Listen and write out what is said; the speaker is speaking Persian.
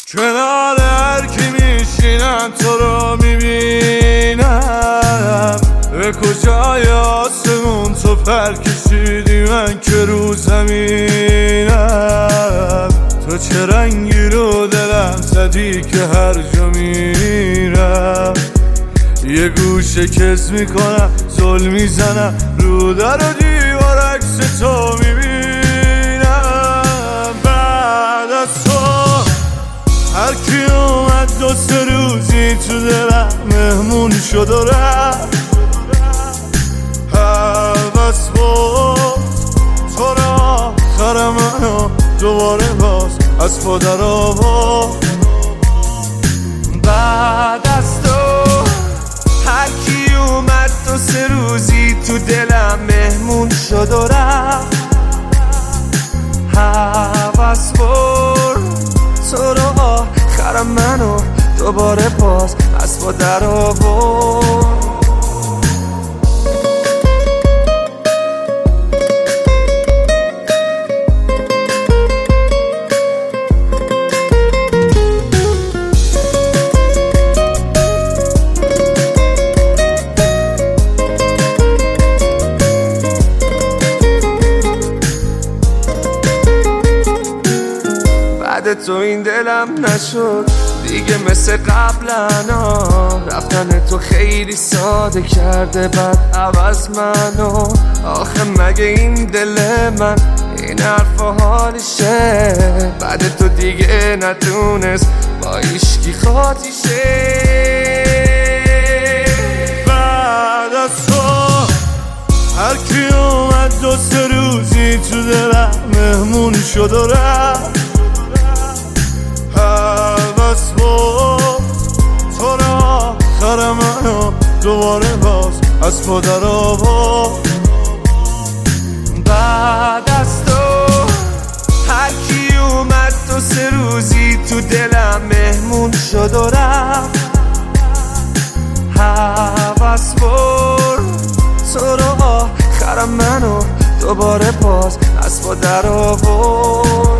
کنار هر کی میشینم تو رو میبینم. به کجای آسمون تو پر کشیدی من که رو زمینم. تو چه رنگی رو دلم زدی که هر جا میرم یه گوشه کس میکنم زل میزنم رو در و دیوار عکس تو میبینم. بعد از تو هر کی اومد 2-3 روزی تو دلم مهمون شد و رفت. هوس بود تو را آخر منو دوباره باز از پا در آورد. بعد از تو هر کی اومد 2-3 روزی تو دلم مهمون شد و رفت. هوس برد تو رو آخر منو دوباره باز از پا در آورد. بعد تو این دلم نشد دیگه مثل قبلا. رفتن تو خیلی ساده کرده بعد عوض منو. آخه مگه این دل من این حرف و حالشه؟ بعد تو دیگه نتونست با ایشکی خاطیشه. بعد از تو هر کی اومد 2-3 روزی تو دلم مهمون شد و رفت. هوس بود تو را آخر منو دوباره باز از پا در آورد. بعد از تو هر کی اومد 2-3 روزی تو دلم مهمون شد و رفت. هوس برد تو را آخر منو دوباره باز از پا در آورد.